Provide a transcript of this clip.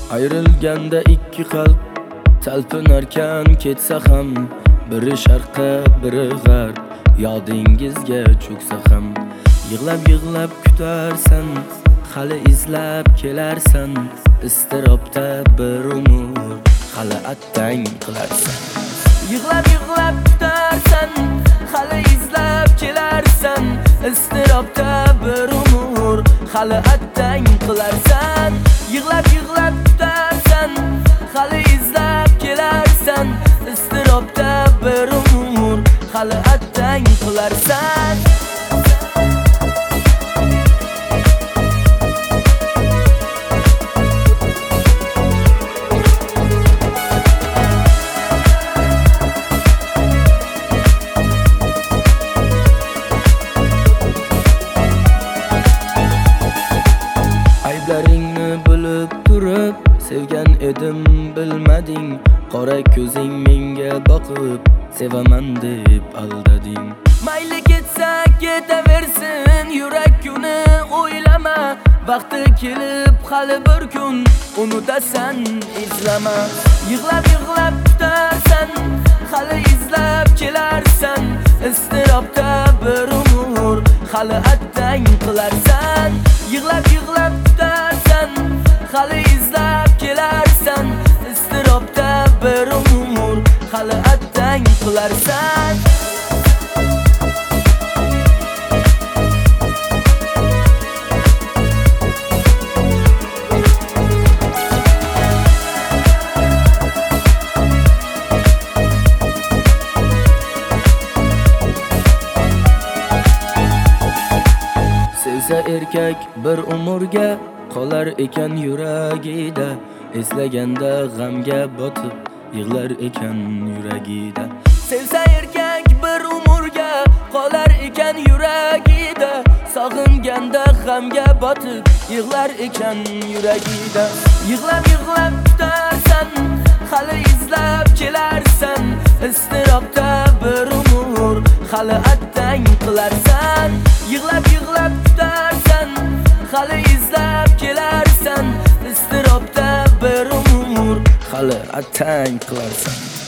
Ayrılganda ikki qalb talpinarkan ketsa ham, biri sharqqa biri g'arb, yodingizga cho'ksa ham, yig'lab kutarsan, hali izlab kelarsan, iztirobda bir umr hali attang qilarsan. Yig'lab kutarsan, hali izlab kelarsan, iztirobda bir umr hali attang qilarsan. Yig'lab kutarsan, hali izlab kelarsan, iztirobda bir umr hali attang qilarsan. Ayblaringni bilib turib, sevgan edim bilmading. Qora ko'zing menga boqib, sevaman deb aldading. Mayli ketsa ketaversin, yurak kuni o'ylama. Vaqti kelib hali bir kun unutasan, izlama. Yig'lab kutarsan, hali izlab kelarsan, iztirobda bir umr hali attang qilarsan. Yig'lab kutarsan, hali izlab kelarsan, iztirobda bir umr hali attang qilarsan. Sevsa erkak bir umrga qolar ekan yuragida, eslaganda g'amga botib yig'lar ekan yuragida. Sevsa erkak bir umrga qolar ekan yuragida, sog'inganda g'amga botib yig'lar ekan yuragida. Yig'lab kutarsan, hali izlab kelarsan, iztirobda bir umr hali attang qilarsan. Yig'lab kutarsan, hali izlab kelarsan, iztirobda bir umr hali attang qilarsan.